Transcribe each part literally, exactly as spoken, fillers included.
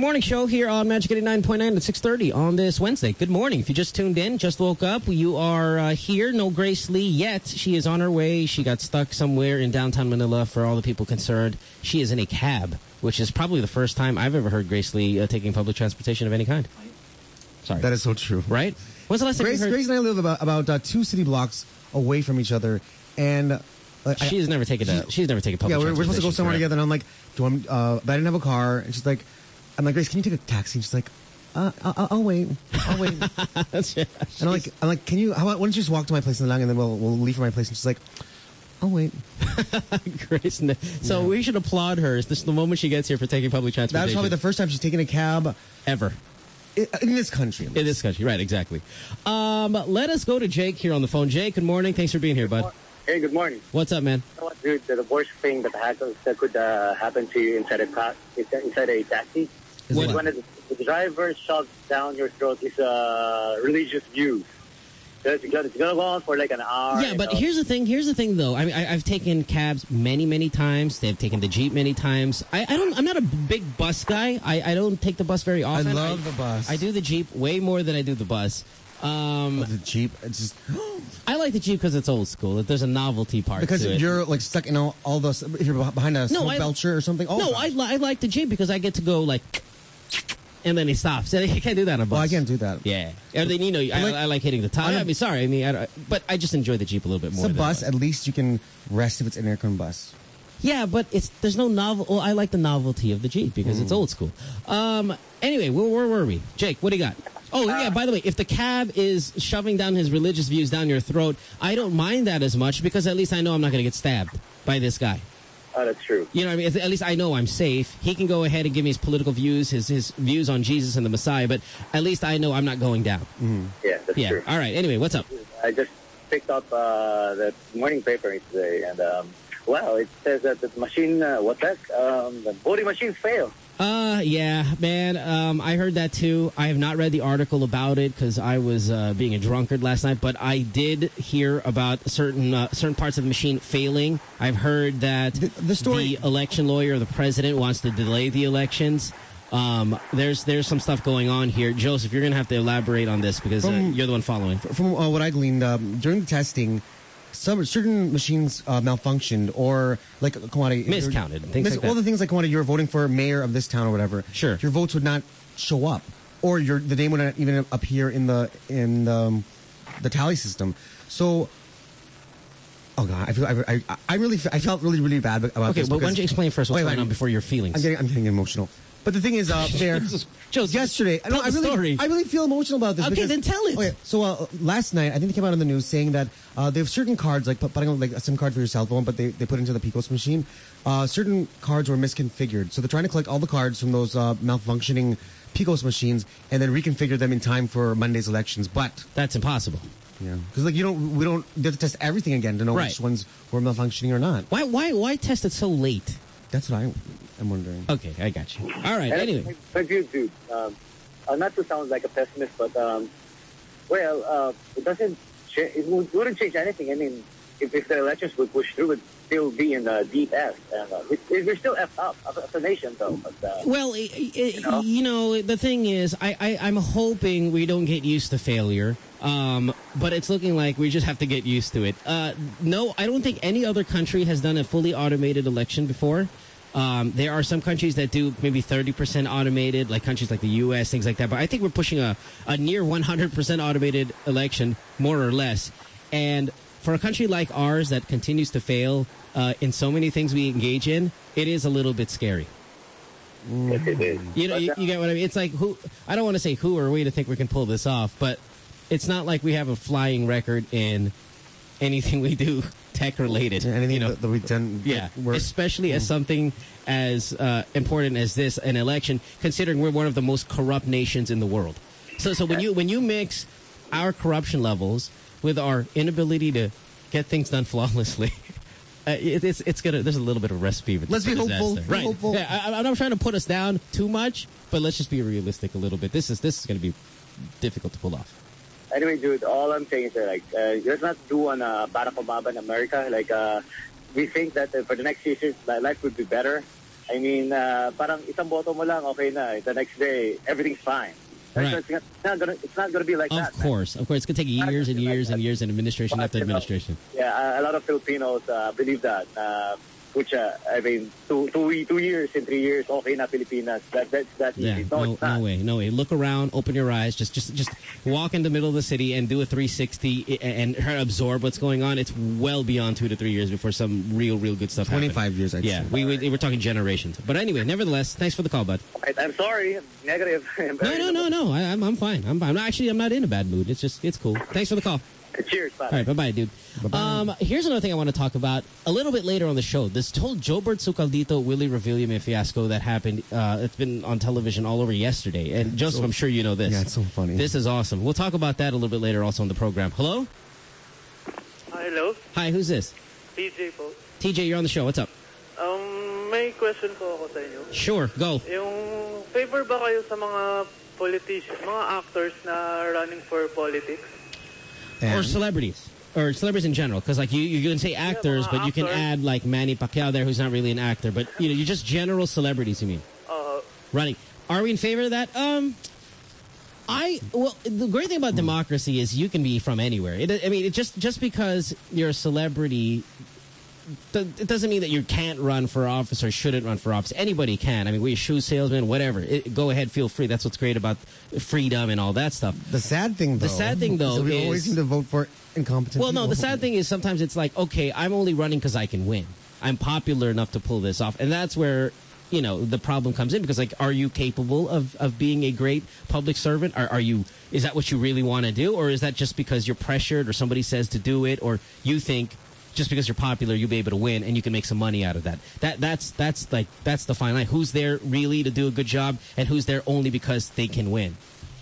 morning show here on Magic eighty-nine point nine at six thirty on this Wednesday. Good morning. If you just tuned in, just woke up, you are uh, here. No Grace Lee yet. She is on her way. She got stuck somewhere in downtown Manila. For all the people concerned, she is in a cab, which is probably the first time I've ever heard Grace Lee uh, taking public transportation of any kind. Sorry. That is so true. Right? When's the last time Grace, you heard... Grace and I live about, about uh, two city blocks away from each other, and... Uh, she's I, never taken a, she's never taken public yeah, transportation. Yeah, we're, we're supposed to go somewhere correct? together, and I'm like, do I, uh, but I didn't have a car, and she's like, I'm like, Grace, can you take a taxi? And she's like, uh, I'll, I'll wait. I'll wait. yeah, and I'm like, I'm like, can you, how about, why don't you just walk to my place in the lang, and then we'll, we'll leave for my place? And she's like, I'll wait. Grace, so yeah. we should applaud her. This is the moment she gets here for taking public transportation. That was probably the first time she's taken a cab. Ever. In this country. In this country, right, exactly. Um, let us go to Jake here on the phone. Jake, good morning. Thanks for being here, bud. Hey, good morning. What's up, man? You know what, dude, the worst thing that, happens, that could uh, happen to you inside a car, inside a taxi is what? when the, the driver shoves down your throat his uh, religious views. So it's going to go on for like an hour. Yeah, but know. here's the thing. Here's the thing, though. I mean, I, I've taken cabs many, many times. They've taken the Jeep many times. I, I don't. I'm not a big bus guy. I, I don't take the bus very often. I love I, the bus. I do the Jeep way more than I do the bus. Um, oh, the Jeep, it's just. I like the Jeep because it's old school. There's a novelty part because to it. you're like stuck in all, all those. If you're behind a smoke no, belcher or something. Oh, no, I, li I like the Jeep because I get to go like, and then he stops. You can't do that on a bus. Well, I can't do that. Yeah, and then you know, I like, I like hitting the tire. I mean, sorry, I mean, I, but I just enjoy the Jeep a little bit more. It's a bus. At least you can rest if it's an aircon bus. Yeah, but it's there's no novel. Well, I like the novelty of the Jeep because mm. it's old school. Um. Anyway, where, where were we, Jake? What do you got? Oh, yeah, by the way, if the cab is shoving down his religious views down your throat, I don't mind that as much because at least I know I'm not going to get stabbed by this guy. Oh, that's true. You know what I mean? At least I know I'm safe. He can go ahead and give me his political views, his his views on Jesus and the Messiah, but at least I know I'm not going down. Mm. Yeah, that's yeah. true. All right, anyway, what's up? I just picked up uh, the morning paper today, and, um, well, it says that the machine, uh, what's that? Um, the voting machines fail. Uh, yeah, man. Um, I heard that too. I have not read the article about it because I was uh, being a drunkard last night. But I did hear about certain uh, certain parts of the machine failing. I've heard that the, the, story the election lawyer, the president, wants to delay the elections. Um, there's there's some stuff going on here. Joseph, you're going to have to elaborate on this because from, uh, you're the one following. From uh, what I gleaned um, during the testing, some certain machines uh, malfunctioned or like commodity miscounted things mis like that. All the things like commodity, you were voting for mayor of this town or whatever. Sure, your votes would not show up, or your the name would not even appear in the in the, um, the tally system. So, oh god, I feel I I, I really I felt really really bad about okay, this. Okay, but why don't you explain first what's wait, going wait, on before your feelings? I'm getting I'm getting emotional. But the thing is, uh, there Joseph, yesterday, no, I really, story. I really feel emotional about this. Okay, because, then tell it. Okay, so uh, last night, I think they came out on the news saying that uh, they have certain cards, like putting like a SIM card for your cell phone, but they, they put into the Picos machine. Uh, certain cards were misconfigured, so they're trying to collect all the cards from those uh, malfunctioning Picos machines and then reconfigure them in time for Monday's elections. But that's impossible. Yeah, because like you don't, we don't they have to test everything again to know right. which ones were malfunctioning or not. Why, why, why test it so late? That's what I, I'm wondering. Okay, I got you. All right, and anyway. But you, dude, um, uh, not to sound like a pessimist, but, um, well, uh, it doesn't, it wouldn't change anything. I mean, if, if the elections would push through, it would still be in the deep S. And, uh, we, we're still F up as a nation, though. But, uh, well, it, it, you, know? you know, the thing is, I, I, I'm hoping we don't get used to failure. Um, but it's looking like we just have to get used to it. Uh, no, I don't think any other country has done a fully automated election before. Um, there are some countries that do maybe thirty percent automated, like countries like the U S, things like that. But I think we're pushing a, a near one hundred percent automated election, more or less. And for a country like ours that continues to fail uh, in so many things we engage in, it is a little bit scary. Yes, it is. You know, you, you get what I mean? It's like, who? I don't want to say who or we to think we can pull this off, but it's not like we have a flying record in anything we do tech-related. Yeah, anything you know? that, that we've done. Yeah, work. especially mm. as something as uh, important as this, an election, considering we're one of the most corrupt nations in the world. So, so when you when you mix our corruption levels with our inability to get things done flawlessly, uh, it, it's it's gonna. There's a little bit of a recipe. For let's be hopeful. Disaster. Right? Hopeful. Yeah, I, I'm not trying to put us down too much, but let's just be realistic a little bit. This is this is going to be difficult to pull off. Anyway, dude, all I'm saying is that, like, uh, let's not do on uh, Barack Obama in America. Like, uh, we think that uh, for the next years, life would be better. I mean, uh, parang isang boto mo lang, okay na. The next day, everything's fine. Right. It's not, it's not gonna. It's not gonna be like of that. Of course, man. Of course, it's gonna take years and years like and years and administration but, after administration. Know, yeah, a lot of Filipinos uh, believe that. Uh, which uh, I mean, two, two, two years and three years, okay na Pilipinas. That that's that yeah, easy. No, no, no way, no way. Look around, open your eyes, just just just walk in the middle of the city and do a three sixty and, and absorb what's going on. It's well beyond two to three years before some real, real good stuff happens. Twenty-five years, I'd yeah, say. we, we we're talking generations. But anyway, nevertheless, thanks for the call, bud. I, I'm sorry, negative. no, no, no, no. I, I'm I'm fine. I'm fine. Actually, I'm not in a bad mood. It's just it's cool. Thanks for the call. Cheers, bye. All right, bye-bye, dude. Bye-bye. Um, here's another thing I want to talk about a little bit later on the show. This whole Jobert Sucaldito, Willie Revillame fiasco that happened, uh, it's been on television all over yesterday. And Joseph, so, I'm sure you know this. Yeah, it's so funny. This is awesome. We'll talk about that a little bit later also on the program. Hello? Hi, hello. Hi, who's this? T J po. T J, you're on the show. What's up? Um, may question po ako sa inyo. Sure, go. Yung favor ba kayo sa mga politicians, mga actors na running for politics? And? Or celebrities. Or celebrities in general, because like you, you can say actors, yeah, but you can actors. add like Manny Pacquiao there, who's not really an actor, but you know, you're just general celebrities. You mean Uh, running? Are we in favor of that? Um, I well, the great thing about democracy is you can be from anywhere. It, I mean, it just just because you're a celebrity, th it doesn't mean that you can't run for office or shouldn't run for office. Anybody can. I mean, we're shoe salesman, whatever. It, go ahead, feel free. That's what's great about freedom and all that stuff. The sad thing, though. The sad thing, though, is we is, always seem to vote for incompetent well, no, people. the sad thing is sometimes it's like, okay, I'm only running because I can win. I'm popular enough to pull this off. And that's where, you know, the problem comes in because, like, are you capable of, of being a great public servant? Are, are you, is that what you really want to do? Or is that just because you're pressured or somebody says to do it or you think just because you're popular, you'll be able to win and you can make some money out of that? That that's that's like that's the fine line. Who's there really to do a good job and who's there only because they can win?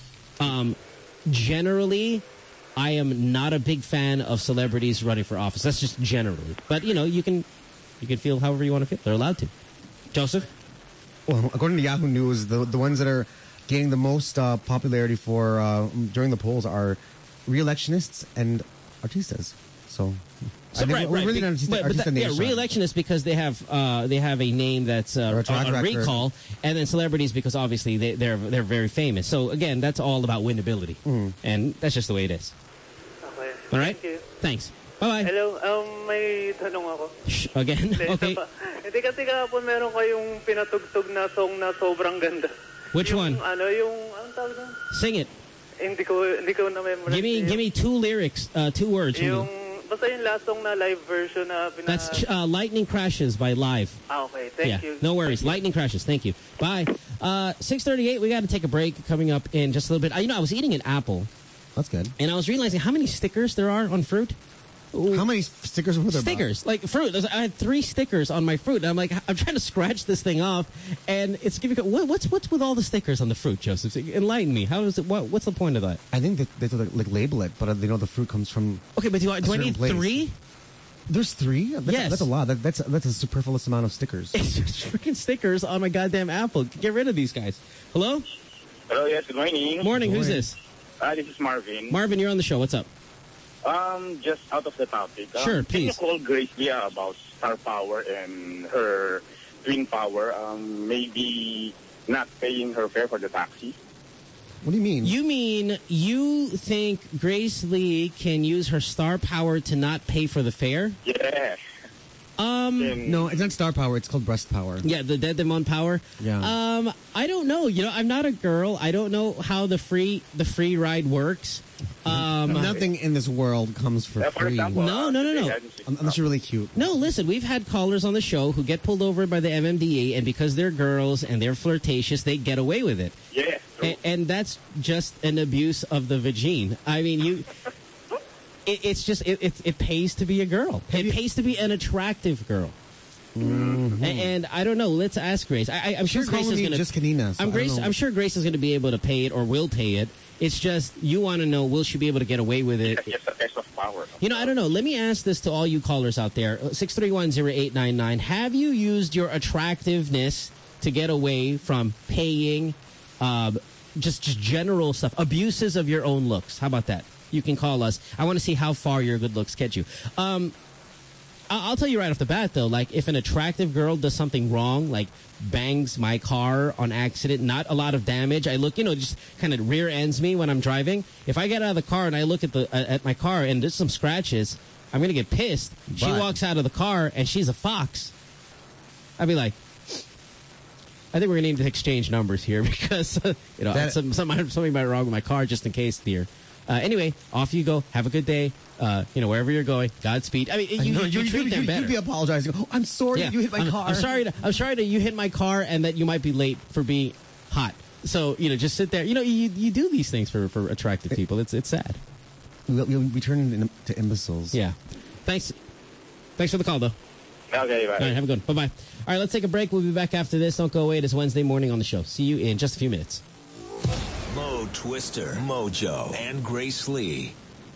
Um, generally, I am not a big fan of celebrities running for office. That's just generally. But you know, you can you can feel however you want to feel. They're allowed to. Joseph? Well, according to Yahoo News, the the ones that are gaining the most uh, popularity for uh, during the polls are re-electionists and artistas. So. So, I think right, we're right. really Be, not but, but that, yeah, nation. re-electionists because they have uh, they have a name that's uh, Or a track on record. recall, and then celebrities because obviously they, they're they're very famous. So again, that's all about winnability, Mm. and that's just the way it is. Okay. All right. Thank you. Thanks. Bye bye. Hello, um, may tanong ako. Shh, again. Hindi, Okay. isa pa. Hindi kasi kahapon meron kayong pinatugtog na song na sobrang ganda. Which yung, one? Ano, yung, anong tawag doon? Sing it. Hindi ko, hindi ko na-memorize. Give me give me two lyrics, uh, two words. Yung, basta yung last song na live version na pina... That's uh, Lightning Crashes by Live. Ah, okay. Thank yeah, you. no worries. Lightning Crashes. Thank you. Bye. Uh, six thirty-eight, we got to take a break coming up in just a little bit. I, you know, I was eating an apple, That's good. and I was realizing how many stickers there are on fruit. How many stickers were there? Bob? Stickers, like fruit. I had three stickers on my fruit. And I'm like, I'm trying to scratch this thing off, and it's giving. What, what's what's with all the stickers on the fruit, Joseph? Enlighten me. How is it? What, what's the point of that? I think that they have to like label it, but they know the fruit comes from. Okay, but do I, do I certain need place. three? There's three. That's, Yes. that's a lot. That, that's that's a superfluous amount of stickers. It's just freaking stickers on my goddamn apple. Get rid of these guys. Hello? Hello, yes, good morning. Morning. Who's Morning. this? Uh, this is Marvin. Marvin, you're on the show. What's up? Um, just out of the topic. Um, Sure, Can please. you call Grace Lia about star power and her twin power? Um, maybe not paying her fare for the taxi. What do you mean? You mean you think Grace Lee can use her star power to not pay for the fare? Yeah. Um, And No, it's not star power. It's called breast power. yeah, the dead demon power. Yeah. Um, I don't know. You know, I'm not a girl. I don't know how the free the free ride works. Um, Nothing in this world comes for uh, for free. example, No, uh, no, no, no. they had- Unless you're really cute. No, listen, we've had callers on the show who get pulled over by the M M D A, and because they're girls and they're flirtatious, they get away with it. Yeah. true. And, and that's just an abuse of the vagine. I mean, you. It, it's just it, it. It pays to be a girl. It pays to be an attractive girl. Mm-hmm. A- And, I don't know. Let's ask Grace. I, I, I'm sure She's Grace calling is me going to. just Kanina, so I'm I don't Grace. know. I'm sure Grace is going to be able to pay it or will pay it. It's just you want to know, will she be able to get away with it? Just a test of power. You know, I don't know. Let me ask this to all you callers out there. six three one zero eight nine nine. Have you used your attractiveness to get away from paying uh, just, just general stuff, abuses of your own looks? How about that? You can call us. I want to see how far your good looks get you. Um, I'll tell you right off the bat, though, like, if an attractive girl does something wrong, like bangs my car on accident, not a lot of damage, I look, you know, just kind of rear ends me when I'm driving. If I get out of the car and I look at the uh, at my car and there's some scratches, I'm going to get pissed. But she walks out of the car and she's a fox. I'd be like, I think we're going to need to exchange numbers here because, uh, you know, that, some, some, something might be wrong with my car just in case, dear. Uh, anyway, off you go. Have a good day. Uh, you know, wherever you're going, Godspeed. I mean, you, I know, you, you, you treat you, them you, better. You'd be apologizing. Oh, I'm sorry yeah. that you hit my I'm, car. I'm sorry. To, I'm sorry that you hit my car and that you might be late for being hot. So, you know, just sit there. You know, you you do these things for, for attractive people. It's it's sad. We'll, we'll turn into imbeciles. Yeah. Thanks. Thanks for the call, though. Okay, bye. All right, have a good one. Bye-bye. All right, let's take a break. We'll be back after this. Don't go away. It is Wednesday morning on the show. See you in just a few minutes. Mo Twister, Mojo, and Grace Lee.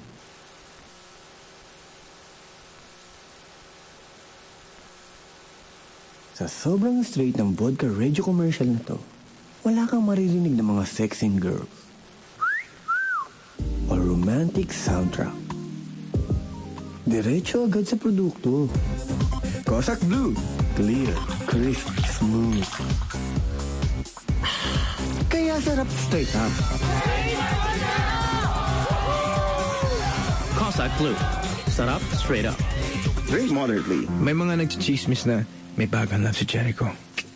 Sa sobrang straight ng vodka radio commercial na to, wala kang maririnig ng mga sexing girls or romantic soundtrack. Diretso agad sa produkto. Cossack Blue. Clear, crisp, smooth. Kaya sarap straight up. Cossack Blue. Sarap straight up. Drink moderately. May mga nagchichismis na may bagang love si Jericho.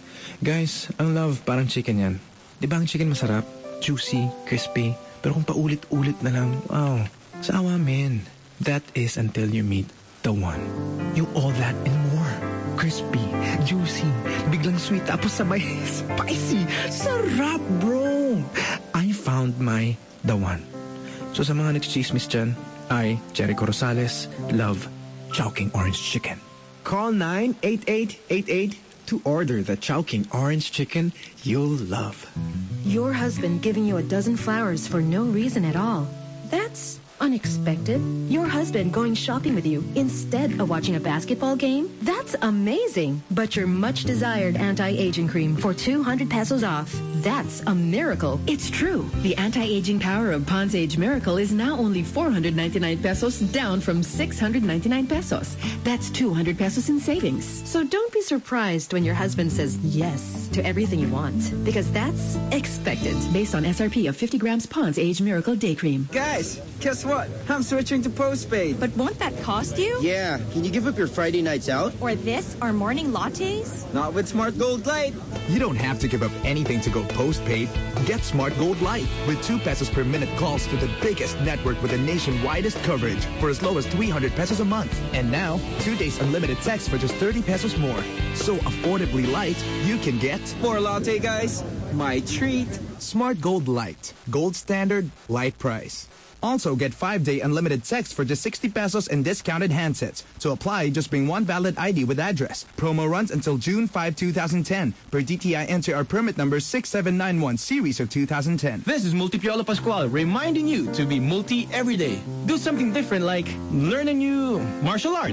Guys, ang love parang chicken yan. Di ba ang chicken masarap? Juicy, crispy. Pero kung paulit-ulit na lang, wow, sa awa men. That is until you meet the one. You all that and more. Crispy, juicy, biglang sweet, tapos sabay spicy. Sarap, bro! I found my the one. So sa mga nagchichismis dyan, I, Jericho Rosales, love Chowking Orange Chicken. Call nine eight eight eight eight to order the Chowking Orange Chicken you'll love. Your husband giving you a dozen flowers for no reason at all. That's unexpected. Your husband going shopping with you instead of watching a basketball game? That's amazing. But your much-desired anti-aging cream for two hundred pesos off. That's a miracle. It's true. The anti-aging power of Pond's Age Miracle is now only four hundred ninety-nine pesos, down from six hundred ninety-nine pesos. That's two hundred pesos in savings. So don't be surprised when your husband says yes to everything you want, because that's expected. Based on S R P of fifty grams Pond's Age Miracle Day Cream. Guys, guess what? I'm switching to postpaid. But won't that cost you? Yeah. Can you give up your Friday nights out? Or this, our morning lattes? Not with Smart Gold Lite. You don't have to give up anything to go postpaid. Get Smart Gold Lite with two pesos per minute calls to the biggest network with the nation's widest coverage for as low as three hundred pesos a month. And now, two days unlimited text for just thirty pesos more. So affordably light, you can get more latte, guys. My treat. Smart Gold Lite. Gold standard, light price. Also, get five-day unlimited text for just sixty pesos and discounted handsets. To apply, just bring one valid I D with address. Promo runs until June fifth, two thousand ten. Per D T I N T R permit number six seven nine one, series of two thousand ten. This is Multipiolo Pascual reminding you to be multi every day. Do something different like learn a new martial art.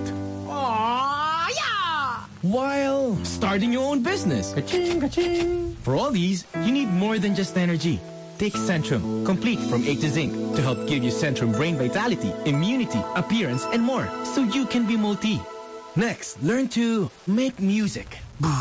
Aww, yeah! While starting your own business. Ka-ching, ka-ching. For all these, you need more than just energy. Take Centrum, complete from A to Zinc, to help give you Centrum brain vitality, immunity, appearance, and more, so you can be multi. Next, learn to make music.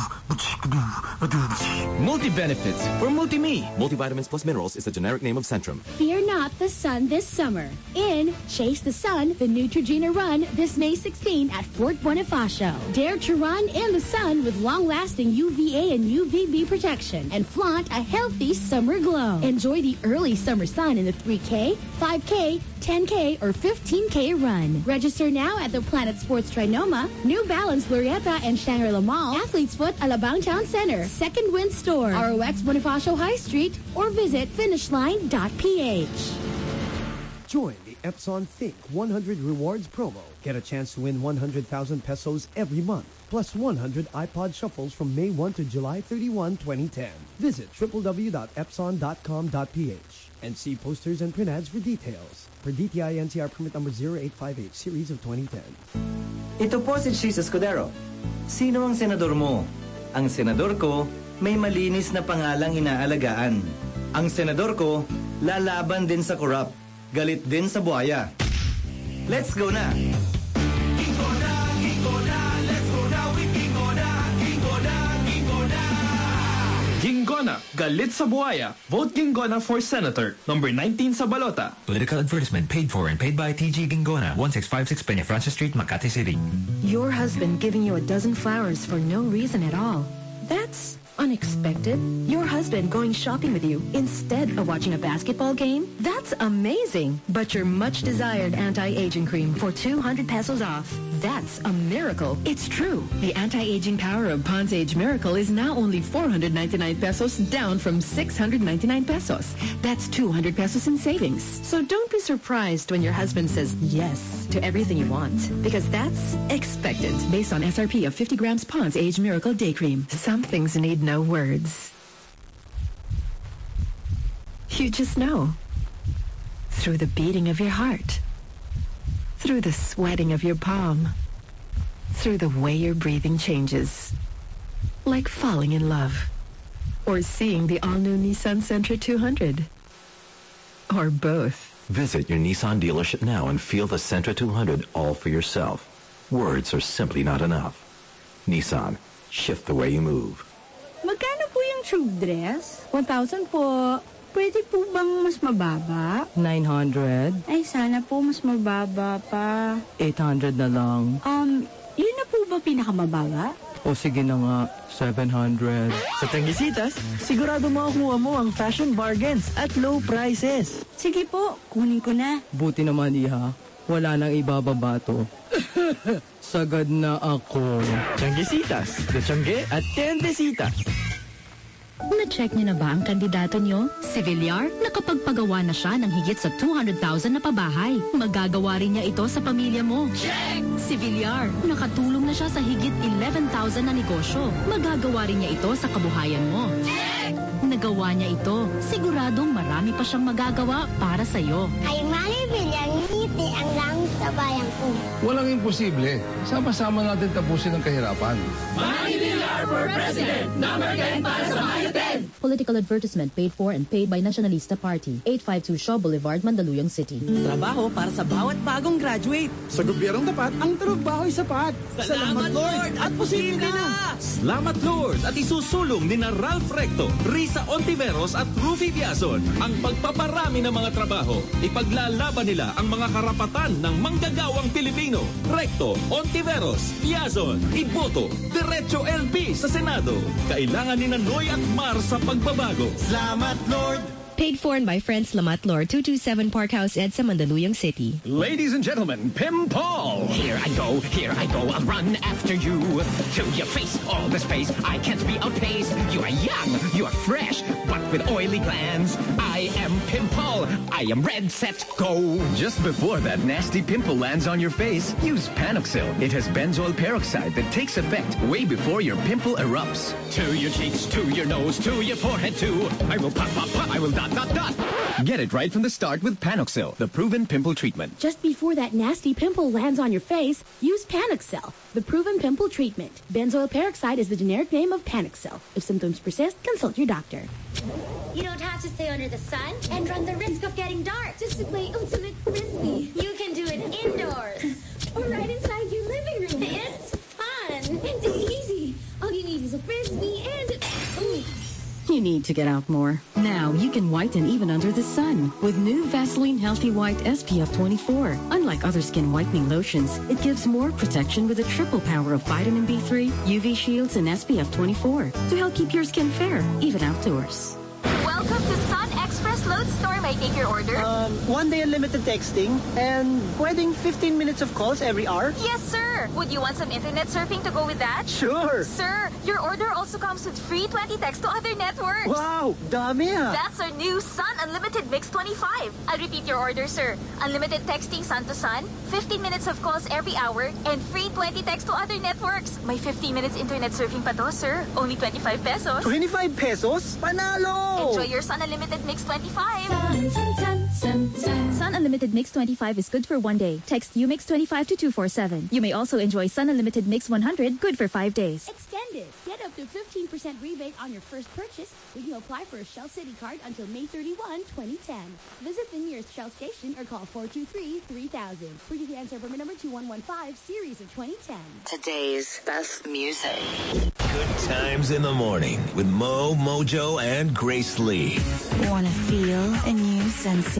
Multi-benefits for multi-me. Multivitamins plus minerals is the generic name of Centrum. Fear not the sun this summer. In Chase the Sun, the Neutrogena Run this May sixteenth at Fort Bonifacio. Dare to run in the sun with long-lasting U V A and U V B protection and flaunt a healthy summer glow. Enjoy the early summer sun in the three K, five K, ten K, or fifteen K run. Register now at the Planet Sports Trinoma, New Balance Glorieta and Shangri-La Mall, Athlete's Foot Alabang Town Center, Second Wind Store, R O X Bonifacio High Street, or visit finishline dot p h. Join the Epson Think one hundred Rewards promo. Get a chance to win one hundred thousand pesos every month, plus one hundred iPod shuffles from May first to July thirty-first, twenty ten. Visit w w w dot epson dot com dot p h and see posters and print ads for details. Per D T I N T R permit number zero eight five eight, series of twenty ten. Ito po si Chis Escudero. Sino ang senador mo? Ang senador ko, may malinis na pangalang inaalagaan. Ang senador ko, lalaban din sa korap. Galit din sa buhaya. Let's go na! Iko na, iko na! Gingona, galit sa buhaya. Vote Gingona for Senator. Number nineteen sa balota. Political advertisement paid for and paid by T G Gingona, one six five six Peña Francis Street, Makati City. Your husband giving you a dozen flowers for no reason at all. That's unexpected. Your husband going shopping with you instead of watching a basketball game? That's amazing. But your much desired anti-aging cream for two hundred pesos off. That's a miracle. It's true. The anti-aging power of Pond's Age Miracle is now only four hundred ninety-nine pesos, down from six hundred ninety-nine pesos. That's two hundred pesos in savings. So don't be surprised when your husband says yes to everything you want, because that's expected based on S R P of fifty grams Pond's Age Miracle Day Cream. Some things need no words. You just know. Through the beating of your heart. Through the sweating of your palm. Through the way your breathing changes. Like falling in love. Or seeing the all-new Nissan Sentra two hundred. Or both. Visit your Nissan dealership now and feel the Sentra two hundred all for yourself. Words are simply not enough. Nissan, shift the way you move. Magkano po yung tube dress? one thousand po. Pwede po bang mas mababa? nine hundred. Ay, sana po mas mababa pa. eight hundred na lang. Um, yun na po ba pinakamababa? O sige na nga, seven hundred. Sa Tangisitas, sigurado makukuha mo ang fashion bargains at low prices. Sige po, kunin ko na. Buti naman, Iha. Wala nang ibababa to. Sagad na ako. Tangisitas, Tiangge at Tiendesitas. Na-check niyo na ba ang kandidato niyo? Si Villar, nakapagpagawa na siya ng higit sa two hundred thousand na pabahay. Magagawa rin niya ito sa pamilya mo. Check! Si Villar, nakatulong na siya sa higit eleven thousand na negosyo. Magagawa rin niya ito sa kabuhayan mo. Check! Nagawa niya ito. Siguradong marami pa siyang magagawa para sa'yo. Kay Mami Villar, ngiti ang langit sa bayan ko. Walang imposible. Sama-sama natin tapusin ang kahirapan. Mami Villar for President! Number ten para sa Mayoten! Political advertisement paid for and paid by Nacionalista Party. eight fifty-two Shaw Boulevard, Mandaluyong City. Trabaho para sa bawat bagong graduate. Sa gobyernong tapat, ang trabaho'y sapat. Salamat, Lord! At posible na! Salamat, Lord! At isusulong ni na Ralph Recto, Risa Ontiveros at Rufy Biazon ang pagpaparami ng mga trabaho. Ipaglalaban nila ang mga karapatan ng manggagawang Pilipino. Recto, Ontiveros, Biazon, iboto, Diretso L P sa Senado. Kailangan ni Noy at Mar sa pagbabago. Salamat, Lord! Paid for and by friends Lamat Lord, two twenty-seven Park House, EDSA, Mandaluyong City. Ladies and gentlemen, Pim Paul. Here I go, here I go, I'll run after you. To your face, all the space, I can't be outpaced. You are young, you are fresh, but with oily glands. I am Pim Paul, I am red, set, go. Just before that nasty pimple lands on your face, use Panoxil. It has benzoyl peroxide that takes effect way before your pimple erupts. To your cheeks, to your nose, to your forehead too. I will pop, pop, pop, I will dot, dot, dot. Get it right from the start with Panoxil, the proven pimple treatment. Just before that nasty pimple lands on your face, use Panoxil, the proven pimple treatment. Benzoyl peroxide is the generic name of Panoxil. If symptoms persist, consult your doctor. You don't have to stay under the sun and run the risk of getting dark just to play Ultimate Frisbee. You can do it indoors or right inside your living room. It's fun. It's easy. All you need is a Frisbee and... Ooh. You need to get out more. Now you can whiten even under the sun with new Vaseline Healthy White S P F twenty-four. Unlike other skin whitening lotions, it gives more protection with a triple power of vitamin B three, U V shields, and S P F twenty-four to help keep your skin fair, even outdoors. Welcome to Sun Express Load Store. May I take your order? Um, one day unlimited texting and pwedeng fifteen minutes of calls every hour? Yes, sir. Would you want some internet surfing to go with that? Sure. Sir, your order also comes with free twenty texts to other networks. Wow, dami ah. That's our new Sun Unlimited Mix twenty-five. I'll repeat your order, sir. Unlimited texting sun to sun, fifteen minutes of calls every hour, and free twenty texts to other networks. May fifteen minutes internet surfing pa to, sir. Only twenty-five pesos. twenty-five pesos? Panalo! Enjoy your Sun Unlimited Mix twenty-five. Sun, sun, sun, sun, sun. Sun Unlimited Mix twenty-five is good for one day. Text U Mix twenty-five to two four seven. You may also enjoy Sun Unlimited Mix one hundred, good for five days. Extended. Get up up to fifteen percent rebate on your first purchase when you apply for a Shell City card until May thirty-first, twenty ten. Visit the nearest Shell station or call four two three, three thousand. Pretty the answer permit number two one one five, series of twenty ten. Today's best music. Good times in the morning with Mo, Mojo, and Grace Lee. Want to feel a new sensation?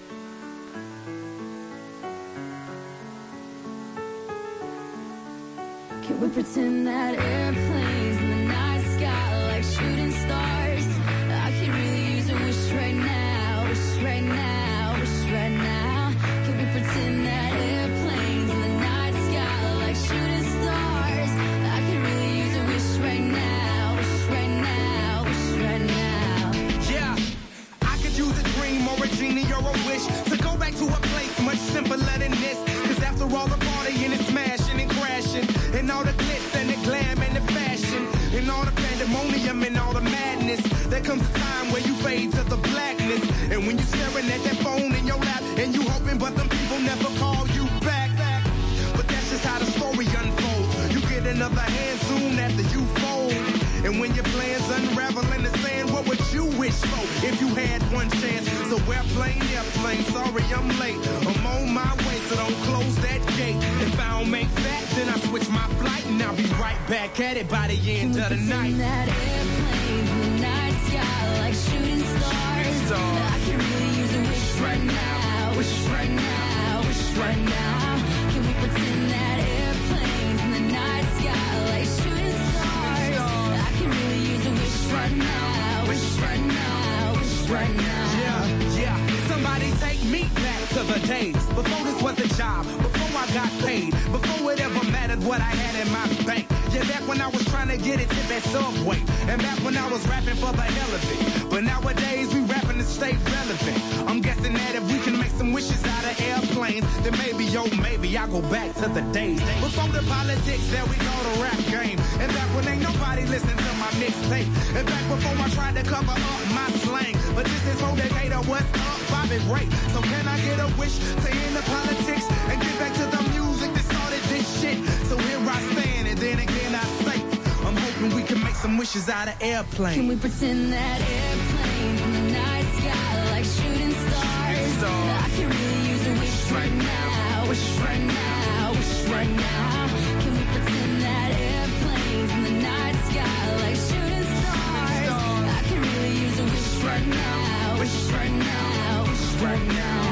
Can we pretend that airplanes in the night sky like shooting stars? I could really use a wish right now, wish right now, wish right now. Can we pretend that airplanes in the night sky like shooting stars? I could really use a wish right now, wish right now, wish right now. Yeah, I could use a dream or a genie or a wish to go back to a place much simpler than this. Cause after all the partying and smashing and crashing, and all the glitz and the glam and the fashion, and all the pandemonium and all the madness, there comes a time where you fade to the blackness. And when you're staring at that phone in your lap, and you hoping but them people never call you back. But that's just how the story unfolds. You get another hand soon after you fold. And when your plans unravel in the sand, what would you wish for if you had one chance? So airplane, airplane, sorry I'm late. I'm on my way, so don't close that gate. If I don't make that, then I switch my flight, and I'll be right back at it by the end of the night. That airplane in the night sky like shooting stars. I can really use a wish right now, wish right now, wish right now. Can we pretend that airplanes in the night sky like shooting stars? I can really use a wish right now, wish right now, wish right now. Yeah, yeah. Somebody take me back to the days before this was a job, before I got paid, before it ever mattered what I had in my bank. Yeah, back when I was trying to get it tip at Subway, and back when I was rapping for the hell of it. But nowadays we rapping to stay relevant. I'm guessing that if we can make some wishes out of airplanes, then maybe, yo, maybe I'll go back to the days before the politics, there we go, the rap game. And back when ain't nobody listened to my mixtape, and back before I tried to cover up my slang. But this is for Decatur, what's up, Bobby Ray. So can I get a wish to end the politics and get back to the music that started this shit? So here I stand, and then again I say, I'm hoping we can make some wishes out of airplanes. Can we pretend that airplanes in the night sky like shooting stars? I can really use a wish right now, wish right now, wish right now. Can we pretend that airplanes in the night sky like shooting stars? I can really use a wish right now, wish right now, wish right now.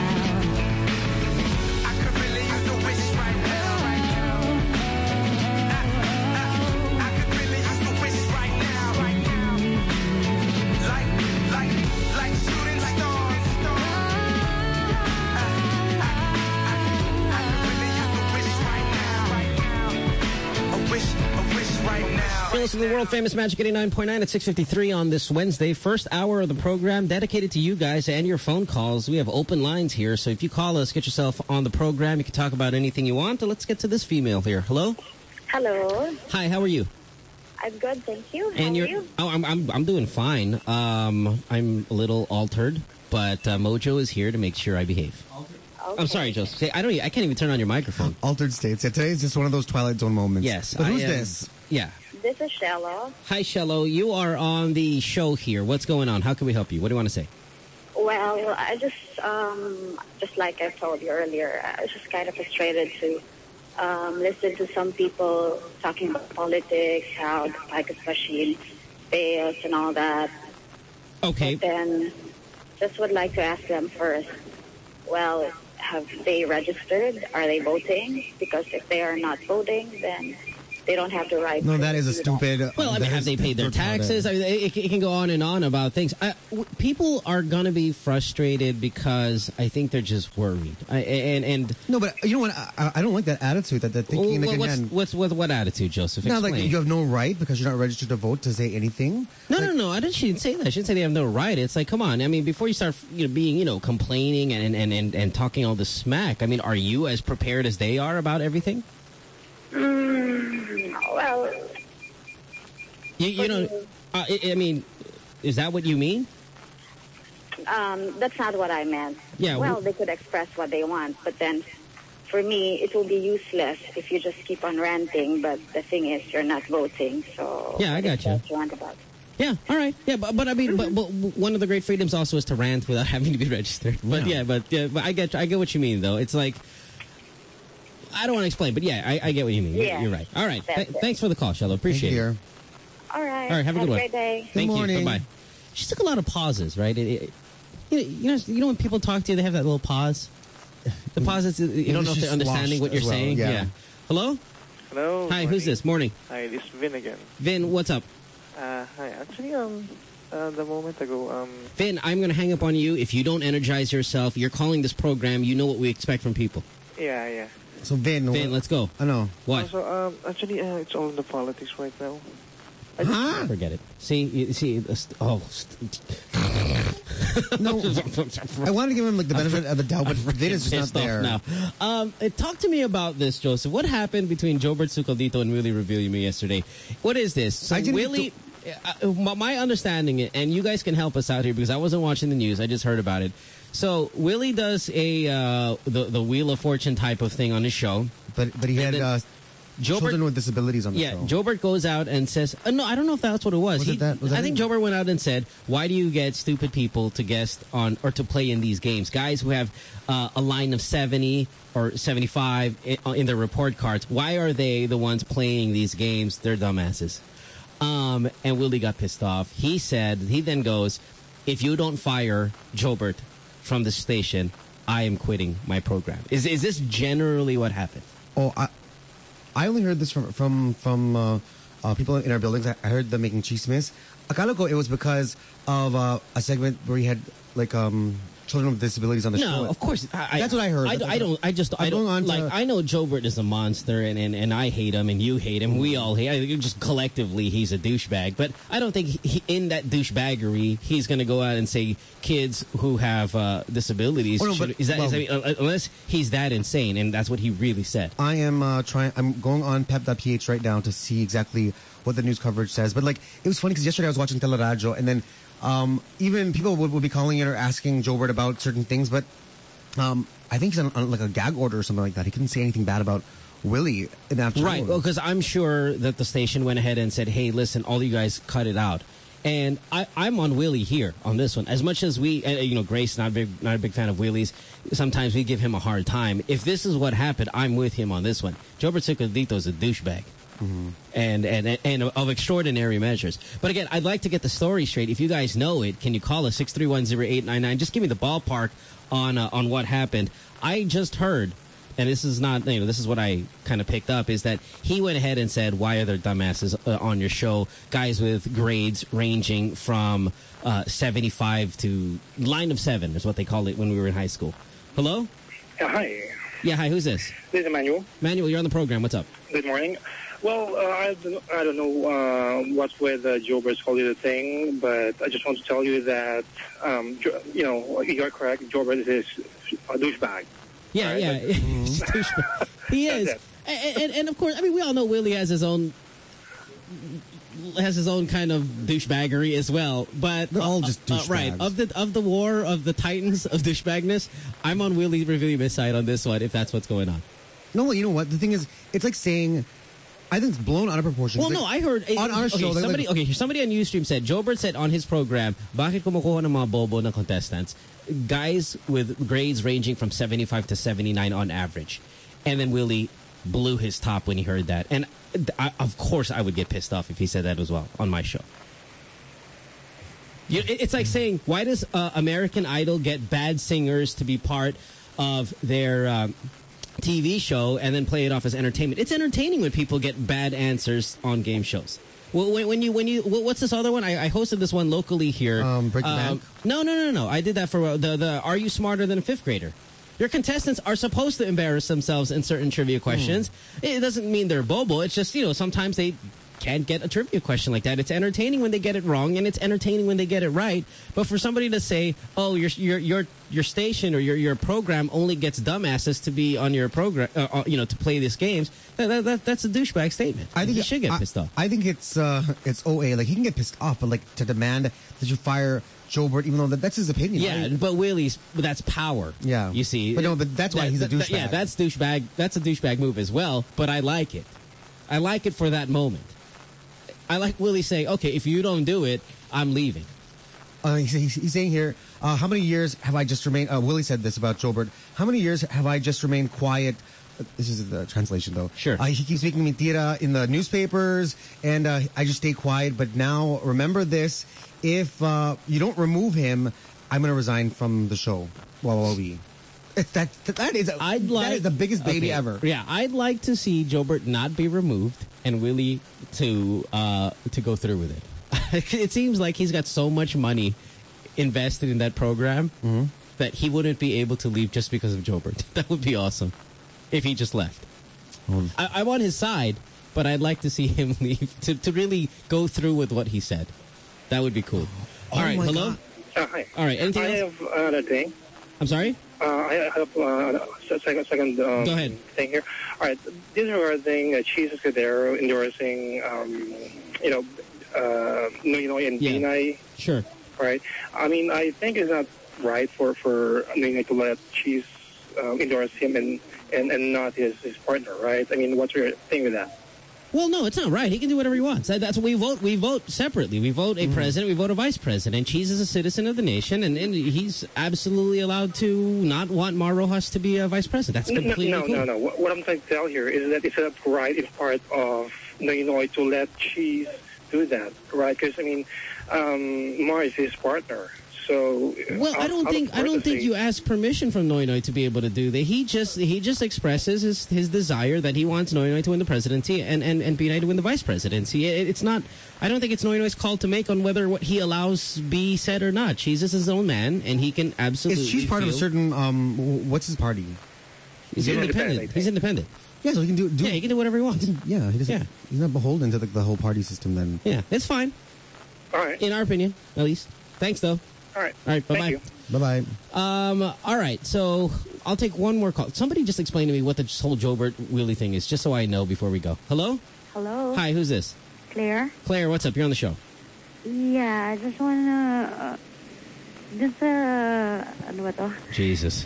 I could really use a wish right now. You're listening to the world-famous Magic eighty-nine point nine at six fifty-three on this Wednesday. First hour of the program dedicated to you guys and your phone calls. We have open lines here, so if you call us, get yourself on the program. You can talk about anything you want. Let's get to this female here. Hello? Hello. Hi, how are you? I'm good, thank you. How and are you're, you? Oh, I'm, I'm, I'm doing fine. Um, I'm a little altered, but uh, Mojo is here to make sure I behave. Okay. I'm sorry, Joseph. Say, I don't. I can't even turn on your microphone. Altered states. Yeah, today is just one of those Twilight Zone moments. Yes. But who's I, uh, this? Yeah. This is Shello. Hi, Shello. You are on the show here. What's going on? How can we help you? What do you want to say? Well, I just, um, just like I told you earlier, I was just kind of frustrated to um, listen to some people talking about politics, how the Picus machine fails and all that. Okay. But then just would like to ask them first, well, have they registered? Are they voting? Because if they are not voting, then they don't have the right. No, that is a stupid. Well, I mean, have they paid their taxes? I mean, it, it can go on and on about things. I, w- people are going to be frustrated because I think they're just worried. I, and and no, but you know what? I, I don't like that attitude. That they're thinking. Well, like, what's, again, what's what what attitude, Joseph? No, Explain. like you have no right because you're not registered to vote to say anything. No, like, no, no. I didn't. She didn't say that. She didn't say they have no right. It's like, come on. I mean, before you start, you know, being, you know, complaining and and and, and talking all this smack. I mean, are you as prepared as they are about everything? Mm, well, you, you know, uh, I, I mean, is that what you mean? Um, that's not what I meant. Yeah. Well, they could express what they want, but then for me, it will be useless if you just keep on ranting. But the thing is, you're not voting. So yeah, I got you. Roundabout. Yeah, all right. Yeah, but, but I mean, but, but one of the great freedoms also is to rant without having to be registered. But yeah, yeah but yeah, but I get I get what you mean though. It's like I don't want to explain, but yeah, I, I get what you mean. Yeah, you're right. All right. Th thanks for the call, Shello. Appreciate Thank it. you. All right. All right. Have a good one. Have a great day. Thank Good morning. you. Bye bye. She took a lot of pauses, right? It, it, you know, you know, you know when people talk to you, they have that little pause. The pause is you don't know if they're understanding what you're well, saying. yeah. yeah. Hello. Hello. Hi. Morning. Who's this? Morning. Hi. This is Vin again. Vin, what's up? Uh, hi. Actually, um, uh, the moment ago, um. Vin, I'm going to hang up on you if you don't energize yourself. You're calling this program. You know what we expect from people. Yeah, yeah. So Vin, Vin, let's go. I know. What? So, um, actually, uh, it's all in the politics right now. I huh? Forget it. See, you, see, uh, st oh. St no, I wanted to give him like the benefit of the doubt, but Vin is just not there. Now, um, uh, talk to me about this, Joseph. What happened between Jobert Sucaldito and Willie Revillame yesterday? What is this? So I didn't Willie, uh, my understanding, and you guys can help us out here because I wasn't watching the news. I just heard about it. So Willie does a uh, the the Wheel of Fortune type of thing on his show, but but he had uh, Jobert, children with disabilities on the yeah, show. Yeah, Jobert goes out and says, uh, no, I don't know if that's what it was. Was he, it that? Was that I think it? Jobert went out and said, why do you get stupid people to guest on or to play in these games? Guys who have uh, a line of seventy or seventy-five in, in their report cards, why are they the ones playing these games? They're dumbasses. Um, and Willie got pissed off. He said, he then goes, if you don't fire Jobert from the station, I am quitting my program. Is is this generally what happened? Oh, I, I only heard this from from from uh, uh, people in our buildings. I, I heard them making chismes. Akala ko it was because of uh, a segment where he had like um, children with disabilities on the no, show. No, of course. I, That's what I heard. I, I don't. I just. I don't. On like. I know Jobert is a monster, and, and and I hate him, and you hate him. We all hate. I think just collectively, he's a douchebag. But I don't think he, in that douchebaggery, he's going to go out and say kids who have uh, disabilities. Oh, no, should, but, is that, well, is that unless he's that insane, and that's what he really said. I am uh, trying. I'm going on pep dot p h right now to see exactly what the news coverage says. But like, it was funny because yesterday I was watching Teleradio, and then. Um, even people would, would be calling in or asking Jobert about certain things, but um, I think he's on, on like a gag order or something like that. He couldn't say anything bad about Willie in the afternoon. Right, because well, I'm sure that the station went ahead and said, hey, listen, all you guys cut it out. And I, I'm on Willie here on this one. As much as we, uh, you know, Grace, not a big, not a big fan of Willie's, sometimes we give him a hard time. If this is what happened, I'm with him on this one. Jobert Sucaldito is a douchebag. Mm-hmm. and, and and of extraordinary measures. But again, I'd like to get the story straight. If you guys know it, can you call us six three one zero eight nine nine? Just give me the ballpark on uh, on what happened. I just heard, and this is not, you know, this is what I kind of picked up, is that he went ahead and said, why are there dumbasses uh, on your show? Guys with grades ranging from uh, seventy-five to line of seven is what they called it when we were in high school. Hello? Uh, hi. Yeah, hi, who's this? This is Emmanuel. Emmanuel, you're on the program. What's up? Good morning. Well, uh, I, don't, I don't know uh, what's with uh, Jobert's holiday thing, but I just want to tell you that, um, you know, you're correct. Jobert is a douchebag. Yeah, right? yeah. He's a douchebag. He is. And, and, and, of course, I mean, we all know Willie has his own has his own kind of douchebaggery as well. But they're all just douchebags. Uh, right. Of the, of the war of the titans of douchebagness, I'm on Willie Revillame's side on this one, if that's what's going on. No, you know what? The thing is, it's like saying... I think it's blown out of proportion. Well, like, no, I heard on our okay, show. Somebody, like, okay, somebody on Ustream said Jobert said on his program, "Bakit kumukuha ng mga bobo na contestants, guys with grades ranging from seventy-five to seventy-nine on average," and then Willie blew his top when he heard that, and I, of course I would get pissed off if he said that as well on my show. You, it's like saying, why does uh, American Idol get bad singers to be part of their um, T V show and then play it off as entertainment? It's entertaining when people get bad answers on game shows. Well, when, when you when you what's this other one? I, I hosted this one locally here. Um, Break the um, Bank? No, no, no, no. I did that for the the. Are you smarter than a fifth grader? Your contestants are supposed to embarrass themselves in certain trivia questions. Mm. It doesn't mean they're bobo. It's just, you know, sometimes they can't get a trivia question like that. It's entertaining when they get it wrong, and it's entertaining when they get it right. But for somebody to say, "Oh, your your your your station or your your program only gets dumbasses to be on your program, uh, you know, to play these games," that, that, that that's a douchebag statement. I think he should get I, pissed off. I think it's uh, it's O A. Like, he can get pissed off, but like to demand that you fire Jobert, even though that, that's his opinion. Yeah, right? but Willie's, but that's power. Yeah. You see. But no, but that's why that, he's a that- douchebag. Yeah, that's douchebag. That's a douchebag move as well, but I like it. I like it for that moment. I like Willie saying, okay, if you don't do it, I'm leaving. Uh, he's, he's, he's saying here, uh, how many years have I just remained... Uh, Willie said this about Jobert. How many years have I just remained quiet... Uh, this is the translation, though. Sure. Uh, he keeps making mentira in the newspapers, and uh, I just stay quiet. But now, remember this. If uh, you don't remove him, I'm going to resign from the show. Wawawi. That, that, that, is, I'd like, that is the biggest baby okay, ever. Yeah, I'd like to see Jobert not be removed and Willie to uh, to go through with it. It seems like he's got so much money invested in that program mm-hmm. that he wouldn't be able to leave just because of Jobert. That would be awesome if he just left. Oh. I, I'm on his side, but I'd like to see him leave to, to really go through with what he said. That would be cool. Oh All right, my hello? God. Uh, hi. All right, anything I else? have another thing. I'm sorry? Uh, I have uh, a second, second um, Go ahead. thing here. All right, this is regarding uh, Cheese Escudero endorsing, um, you know, uh, Noynoy and Yeah. Binay. Sure. All right. I mean, I think it's not right for for Noynoy to let Cheese um, endorse him and, and, and not his, his partner, right? I mean, what's your thing with that? Well, no, it's not right. He can do whatever he wants. That- That's what we vote. We vote separately. We vote a president. We vote a vice president. Cheese is a citizen of the nation, and, and he's absolutely allowed to not want Mar Rojas to be a vice president. That's No, completely no, cool. no, no. What, what I'm trying to tell here is that it's not right in part of Noynoy to let Cheese do that, right? Because, I mean, um, Mar is his partner. So, Well, I don't think I don't think you ask permission from Noynoy to be able to do that. He just he just expresses his, his desire that he wants Noynoy to win the presidency and and and Binay to win the vice presidency. It, it's not. I don't think it's Noynoy's call to make on whether what he allows be said or not. Cheese is his own man, and he can absolutely. Is Cheese part of a feel- certain... Um, w- what's his party? He's He's independent. independent, He's independent. Yeah, so he can do... do Yeah, he can do whatever he wants. He can- yeah, he doesn't, Yeah. he's not beholden to the, the whole party system then. Yeah, it's fine. All right. In our opinion, at least. Thanks, though. All right. All right, bye-bye. Bye-bye. Um, all right, so I'll take one more call. Somebody just explain to me what the whole Jobert Willie thing is, just so I know before we go. Hello? Hello. Hi, who's this? Claire. Claire, what's up? You're on the show. Yeah, I just wanna... Uh, just, uh... Ano ba to? Jesus.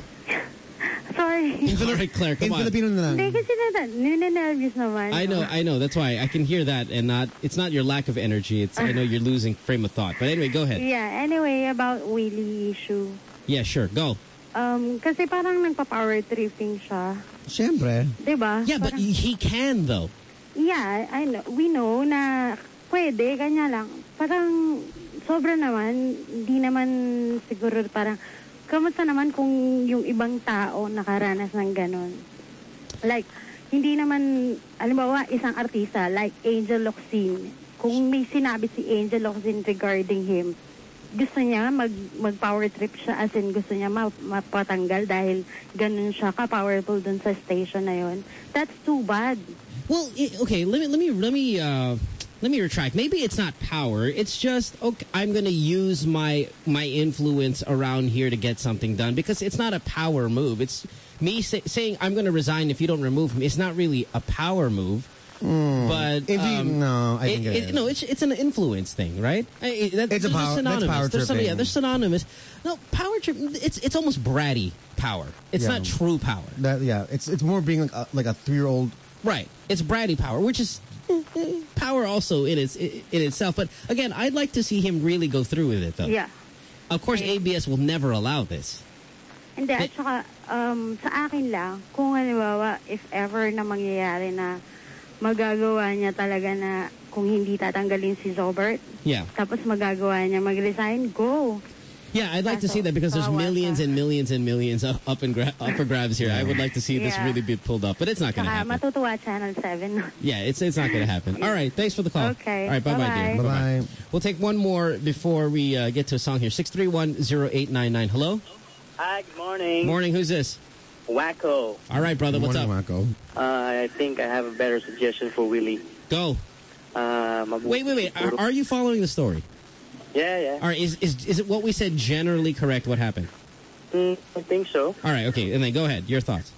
Sorry. All right, Claire, come on. Hindi kasi na, ninenervous naman. I know, I know. That's why I can hear that, and not. It's not your lack of energy. It's I know you're losing frame of thought. But anyway, go ahead. Yeah, anyway, about Willie issue. Yeah, sure. Go. Um, kasi parang nagpa-power tripping siya. Siyempre. Diba? Yeah, but he can, though. Yeah, I know. We know na pwede, kanya lang. Parang sobra naman, hindi naman siguro parang, kamusta naman kung yung ibang tao nakaranas ng ganon? Like, hindi naman, alimbawa, isang artista, like Angel Locsin, kung may sinabi si Angel Locsin regarding him, gusto niya mag, mag-power trip siya, as in gusto niya ma, mapatanggal dahil ganun siya ka-powerful dun sa station na yun. That's too bad. Well, i- okay. Let me let me let me uh, let me retract. Maybe it's not power. It's just okay. I'm going to use my my influence around here to get something done because it's not a power move. It's me say, saying I'm going to resign if you don't remove him. It's not really a power move. Mm. But If you- um, no, I it, think it it, is. no, it's it's an influence thing, right? I, that, It's a they're power- that's synonymous. power There's some, tripping. yeah, they're synonymous. No, power trip. It's it's almost bratty power. It's Yeah. not true power. That, yeah, it's it's more being like a, like a three-year-old. Right. It's bratty power, which is eh, eh, power also in its in itself. But again, I'd like to see him really go through with it, though. Yeah. Of course, A B S will never allow this. Hindi, at saka, um, sa akin lang, kung halimbawa, if ever na mangyayari na magagawa niya talaga na kung hindi tatanggalin si Jobert, Yeah. tapos magagawa niya mag-resign, go. Yeah, I'd like to see that because there's Kawawa millions and millions and millions up, up, and gra up for grabs here. I would like to see this Yeah. really be pulled up, but it's not going to Saka happen. matutuwa Channel seven. Yeah, it's it's not going to happen. All right, thanks for the call. Okay, All right, bye-bye, bye-bye. dear. Bye-bye. We'll take one more before we uh, get to a song here. six three one, zero eight nine nine. Hello? Hi, good morning. Morning, who's this? Wacko. All right, brother, what's up? Wacko. Uh, I think I have a better suggestion for Willie. Go. Uh, Wait, wait, wait. Are, are you following the story? Yeah, yeah. All right, is, is, is it what we said generally correct what happened? Mm, I think so. All right, okay, and then go ahead. Your thoughts.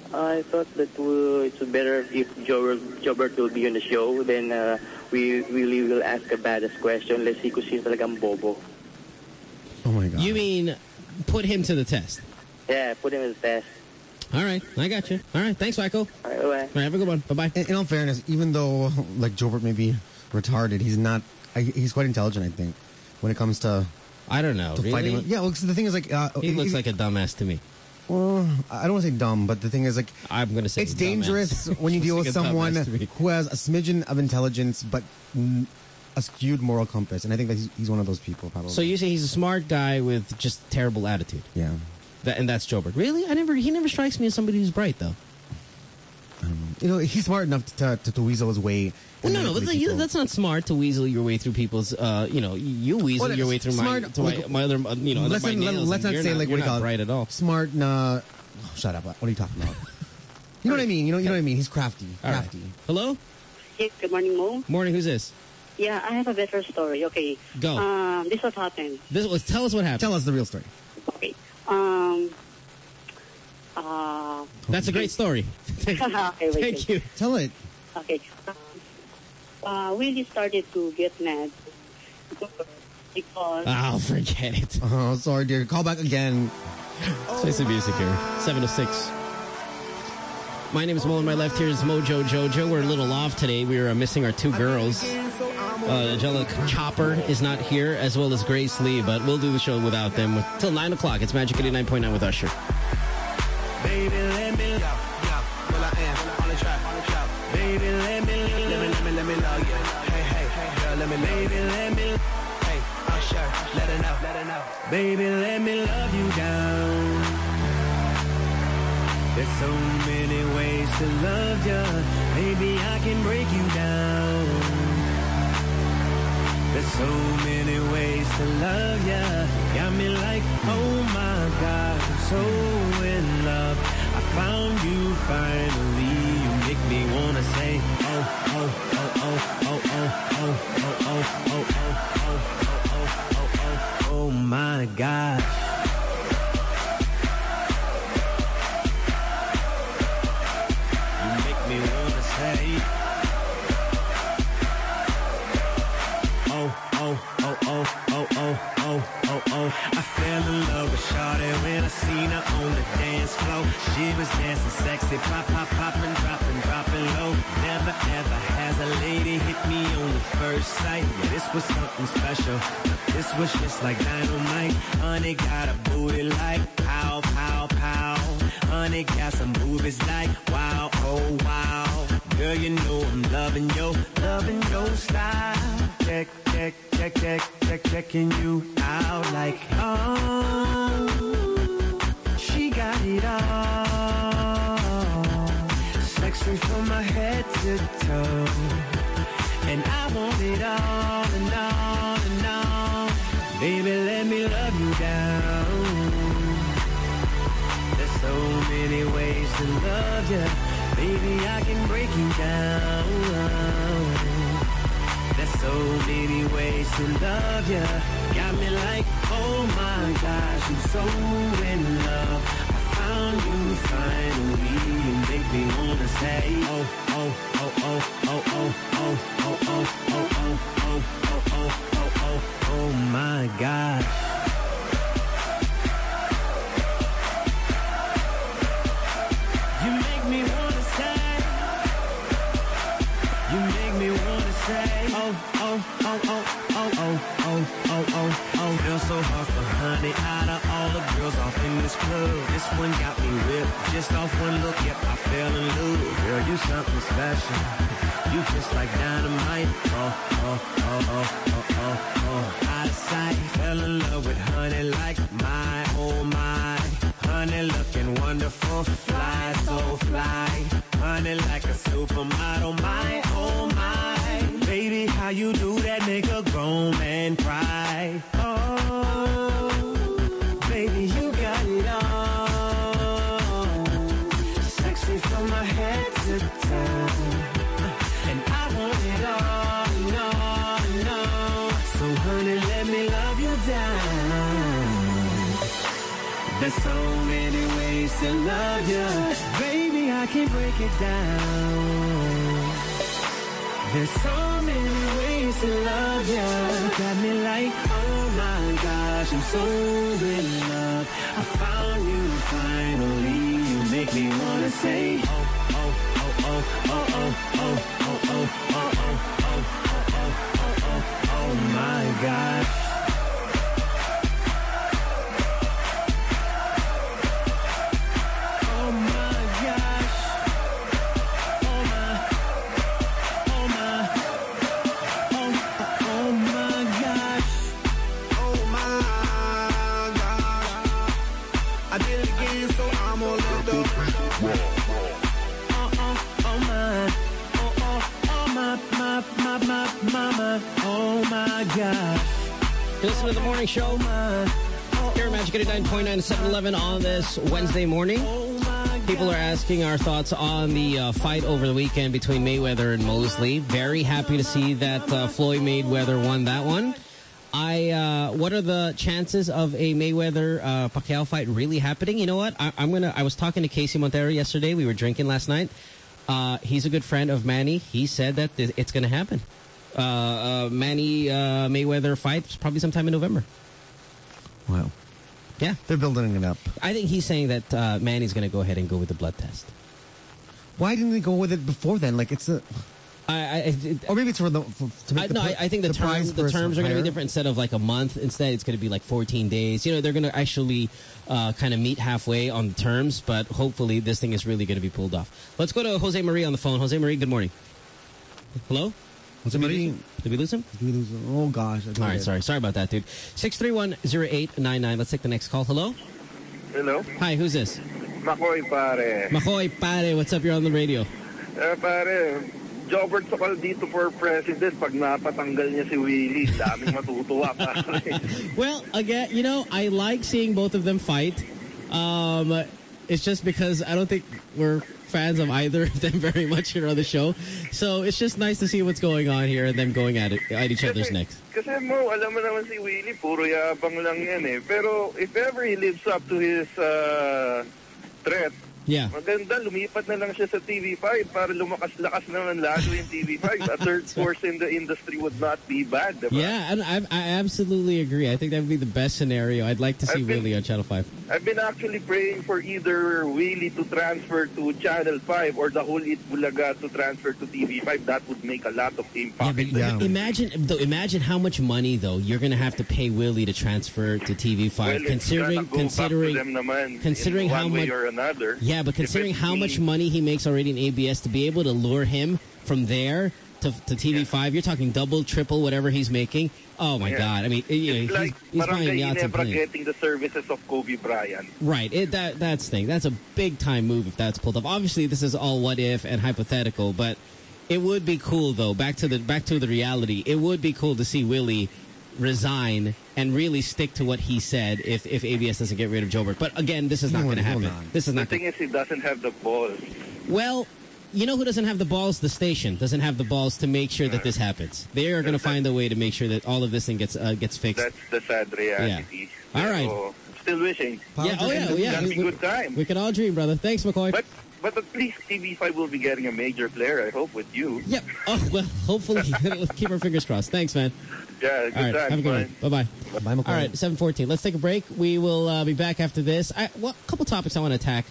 I thought that uh, it's better if Jobert, Jobert will be on the show, then uh, we really will ask a badass question. Let's see kung sino talagang bobo. Oh my God. You mean put him to the test? Yeah, put him to the test. All right, I got you. All right, thanks, Michael. All right, bye-bye. All right, have a good one. Bye-bye. In, in all fairness, even though, like, Jobert may be retarded, he's not, I, he's quite intelligent, I think, when it comes to... I don't know, to really? fighting. Yeah, well, 'cause the thing is, like... Uh, he looks like a dumbass to me. Well, I don't want to say dumb, but the thing is, like... I'm going to say it's dumbass. dangerous when you deal Looks with like a someone dumbass to me. who has a smidgen of intelligence, but mm, a skewed moral compass. And I think that he's, he's one of those people, probably. So you say he's a smart guy with just terrible attitude? Yeah. That, and that's Jobert. Really? I never. He never strikes me as somebody who's bright, though. Um, you know, he's smart enough to, to, to weasel his way. Well, no, no, but the, that's not smart to weasel your way through people's. Uh, you know, you weasel Well, your way through smart, my, to my, like, my other. uh, You know, let's my not, nails, let's and not you're say not, like you're what do you not call it? bright at all. Smart. Nah, oh, shut up. What are you talking about? You know what I mean? You know, you know what I mean? He's crafty. All right. Crafty. Hello. Yes, good morning, Mo. Morning. Who's this? Yeah, I have a better story. Okay. Go. Um, this what happened. This was. Tell us what happened. Tell us the real story. Okay. Um. Uh. That's a great story. okay, wait, Thank wait. you. Tell it. Okay. Uh, Willie started to get mad because. Oh, forget it. Oh, sorry, dear. Call back again. Play some music here. seven oh six. My name is Mo, on my left here is Mojo Jojo. We're a little off today. We are uh, missing our two girls. Uh, Angelica Chopper is not here, as well as Grace Lee, but we'll do the show without them till nine o'clock. It's Magic eighty-nine point nine with Usher. Baby, let me love, yeah, well I am on the track, on the track. Baby, let me, let me, let me, let me love you. Hey, hey, hey, girl, let me, baby, let me, hey, Usher, let her know, let her know. Baby, let me love you down. There's so many ways to love you. Maybe I can break you down. There's so many ways to love you. Got me like, oh my God, I'm so in love. I found you finally. You make me wanna say, oh, oh, oh, oh, oh, oh, oh, oh, oh, oh, oh, oh, oh, oh, oh, oh my God. Me wanna say, oh, oh, oh, oh, oh, oh, oh, oh, oh. I fell in love with Shawty when I seen her on the dance floor. She was dancing sexy, pop, pop, popping, dropping, dropping low. Never, ever has a lady hit me on the first sight. Yeah, this was something special. This was just like dynamite. Honey got a booty like pow, pow, pow. Honey got some movies like wow, oh wow. Girl, you know I'm loving your, loving your style. Check, check, check, check, check, checking you out like, oh, she got it all. Sexy from my head to toe. And I want it all and all and all. Baby, let me love you down. So many ways to love you. Baby, I can break you down. There's so many ways to love you. Got me like, oh my gosh, I'm so in love. I found you finally. You make me wanna say, oh, oh, oh, oh, oh, oh, oh, oh, oh, oh, oh, oh, oh, oh, oh, oh, oh my God. Me wanna say, you make me wanna say, oh, oh, oh, oh, oh, oh, oh, oh, oh, oh. Feel so hard for honey, out of all the girls off in this club. This one got me whipped, just off one look, yep, I fell in love. Girl, you something special, you just like dynamite. Oh, oh, oh, oh, oh, oh, oh. Out of sight, fell in love with honey like my, oh my. Honey looking wonderful, fly so fly. Honey like a supermodel, my oh my. Baby, how you do that make a grown man cry. Oh, baby, you got it all. Sexy from my head to toe. And I want it all, no, no. So honey, let me love you down. There's so many ways to love you. Baby, I can break it down. There's so many ways to love you. Got me like, oh my gosh, gosh, I'm so in love. I found you finally. You make me wanna say, oh, oh, oh, oh, oh, oh, oh, oh, oh, oh, oh, oh, oh, oh, oh, oh, my gosh. Oh my gosh. Oh my. Oh my. Oh, oh my gosh. Oh my gosh. I did it again, so I'm all let up. Oh, oh, oh my. Oh, oh, oh my, my, my, my, my, my. Oh my gosh. Listen to the morning show here at Magic eighty-nine point nine at seven eleven on this Wednesday morning. People are asking our thoughts on the uh, fight over the weekend between Mayweather and Mosley. Very happy to see that uh, Floyd Mayweather won that one. I uh, what are the chances of a Mayweather uh, Pacquiao fight really happening? You know what? I, I'm gonna. I was talking to Casey Montero yesterday. We were drinking last night. Uh, he's a good friend of Manny. He said that th it's going to happen. Uh, uh, Manny uh, Mayweather fight probably sometime in November. Wow. Yeah. They're building it up. I think he's saying that uh, Manny's going to go ahead and go with the blood test. Why didn't they go with it before then? Like, it's a... I, I, it, or maybe it's for the... For, to make I, the no, I, I think the, the terms, the terms are going to be different. Instead of like a month, instead it's going to be like fourteen days. You know, they're going to actually uh, kind of meet halfway on the terms, but hopefully this thing is really going to be pulled off. Let's go to Jose Marie on the phone. Jose Marie, good morning. Hello? Jose Did we Marie? lose- Did we lose him? Did we lose him? Oh, gosh. I All right, did. sorry. Sorry about that, dude. six three one, zero eight nine nine. Let's take the next call. Hello? Hello? Hi, who's this? Makoy, pare. Makoy, pare. What's up? You're on the radio. Eh, pare, Jobert Sokal dito for president. Pag napatanggal niya si Willie, daming matutuwa, pare. Well, again, you know, I like seeing both of them fight. Um, it's just because I don't think we're fans of either of them very much here on the show. So it's just nice to see what's going on here and them going at it, at each other's necks. Kasi mo, alam mo naman si Willie, puro yabang lang yan eh. Pero if ever he lives up to his uh, threat, yeah, maganda, lumipat na lang siya sa T V five para lumakas-lakas naman lalo yung T V five. A third force in the industry would not be bad, diba? Yeah, and I, I absolutely agree. I think that would be the best scenario. I'd like to see been, Willie on Channel five. I've been actually praying for either Willie to transfer to Channel five or the whole It Bulaga to transfer to T V five. That would make a lot of impact. Yeah, but imagine, though, imagine how much money though you're going to have to pay Willie to transfer to T V five, Well, considering it's gotta go considering back to them naman considering in how one way much or another. Yeah, but considering how much money he makes already in A B S, to be able to lure him from there to, to T V five, you're talking double, triple, whatever he's making. Oh my Yeah. God! I mean, you know, It's like he's, he's buying Barangay yachts and Ginebra planes. getting the services of Kobe Bryant. Right. It, that that's the thing. That's a big time move if that's pulled off. Obviously, this is all what if and hypothetical, but it would be cool though. Back to the back to the reality. It would be cool to see Willie resign and really stick to what he said if if A B S doesn't get rid of Jobert. But again, this is not going to happen. This is The not. thing is, he doesn't have the balls. Well, you know who doesn't have the balls? The station doesn't have the balls to make sure that this happens. They are going to find a way to make sure that all of this thing gets uh, gets fixed. That's the sad reality. All right. So, still wishing. Yeah. Oh yeah. Yeah. Having We, a good time. we can all dream, brother. Thanks, McCoy. But but at least T V five will be getting a major player, I hope, with you. Yep. Oh well. Hopefully, let's keep our fingers crossed. Thanks, man. Yeah. Good All right, time. have a good one. Bye-bye. Bye, McCoy. All right, seven fourteen. Let's take a break. We will uh, be back after this. I, well, a couple topics I want to attack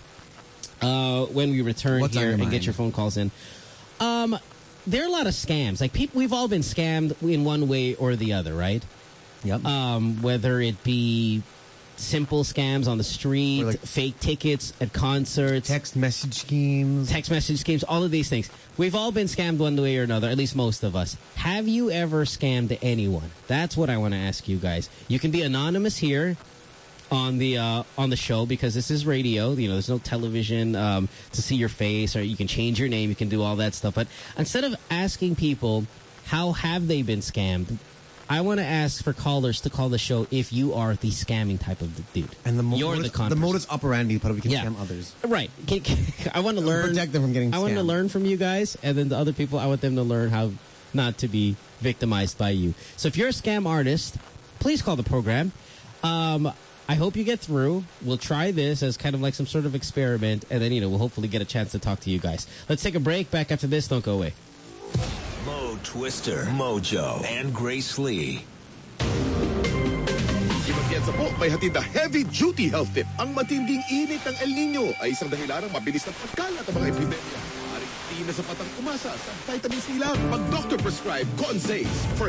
uh, when we return What's on here your and mind? get your phone calls in. Um, there are a lot of scams. Like, people, we've all been scammed in one way or the other, right? Yep. Um, whether it be simple scams on the street, Or like- fake tickets at concerts, Text message schemes. text message schemes, all of these things. We've all been scammed one way or another, at least most of us. Have you ever scammed anyone? That's what I want to ask you guys. You can be anonymous here on the uh, on the show because this is radio. You know, there's no television um, to see your face, or you can change your name. You can do all that stuff. But instead of asking people how have they been scammed, I want to ask for callers to call the show if you are the scamming type of dude. And the mo- You're modus, the con the person. modus operandi part of we can Yeah. scam others. Right. Can, can, I want to learn. Protect them from getting I want to scammed. learn from you guys, and then the other people, I want them to learn how not to be victimized by you. So if you're a scam artist, please call the program. Um, I hope you get through. We'll try this as kind of like some sort of experiment, and then, you know, we'll hopefully get a chance to talk to you guys. Let's take a break. Back after this. Don't go away. Mo Twister, Mojo, and Grace Lee. You must get Atienza po, may hatid na heavy-duty health tip. Ang matinding init ng El Nino ay isang dahilan ng mabilis na pagkalat ng mga epidemya. Maaaring di na sapat ang umasa sa vitamin C lang. Mag-doctor prescribe Conzace for